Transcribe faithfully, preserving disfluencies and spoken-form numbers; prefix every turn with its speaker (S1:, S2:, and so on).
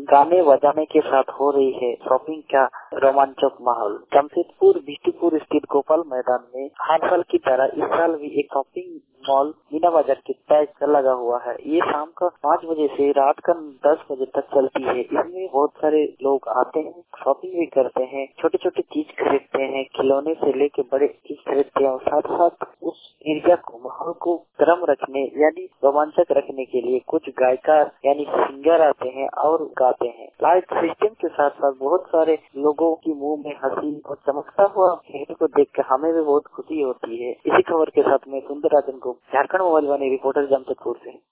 S1: गाने बजाने के साथ हो रही है शॉपिंग का रोमांचक माहौल। जमशेदपुर बिष्टुपुर स्थित गोपाल मैदान में हर साल की तरह इस साल भी एक शॉपिंग मॉल मीना बाजार के पैच पर लगा हुआ है। ये शाम का पाँच बजे से रात का दस बजे तक चलती है। इसमें बहुत सारे लोग आते हैं, शॉपिंग भी करते हैं, छोटे छोटे चीज खरीदते हैं, खिलौने से लेके बड़े चीज खरीदते हैं और साथ साथ उस एरिया को माहौल को गर्म रखने यानी रोमांचक रखने के लिए कुछ गायकार यानी सिंगर आते हैं और गाते हैं। लाइट सिस्टम के साथ साथ बहुत सारे लोगों की मुंह में हंसी और चमकता हुआ चेहरे को देखकर हमें भी बहुत खुशी होती है। इसी खबर के साथ मैं सुंदर राजन को झारखंड मोबाइल वाले रिपोर्टर जमशेदपुर से।